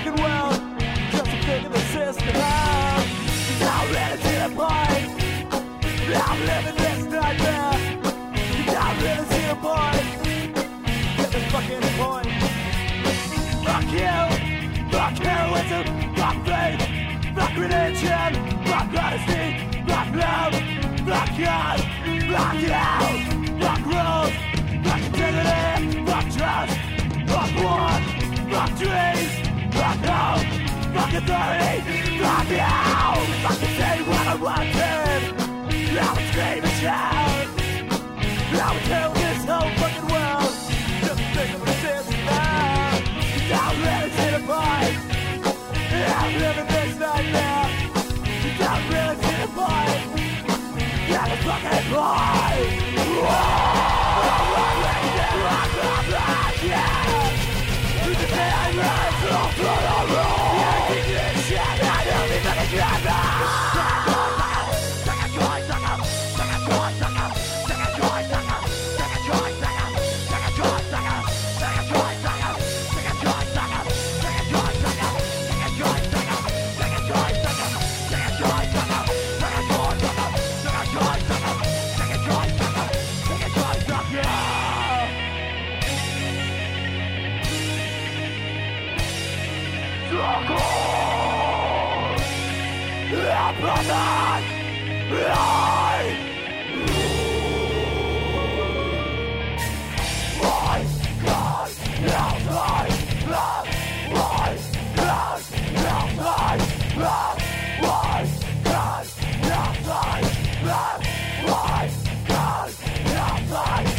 fucking world. Just a thing of the system. I'm ready to the point. I'm living this nightmare. I'm ready to the point. Get the fucking point. Fuck you. Fuck heroism. Fuck faith. Fuck religion. Fuck honesty. Fuck love. Fuck God. Fuck you. Fuck rules. Fuck integrity. Fuck trust. Fuck war. Fuck dreams. Fuck hope. Fuck authority. Fuck you. Fucking say what I wanted. I would scream and shout. I would kill this whole fucking world. Just a thing of a system. I'm ready to the point. I'm living this nightmare. I'm ready to the point. Get the fucking point. You can say I'm right, so I'll throw the roll. Yeah, keep this shit. I don't need to get back. Why?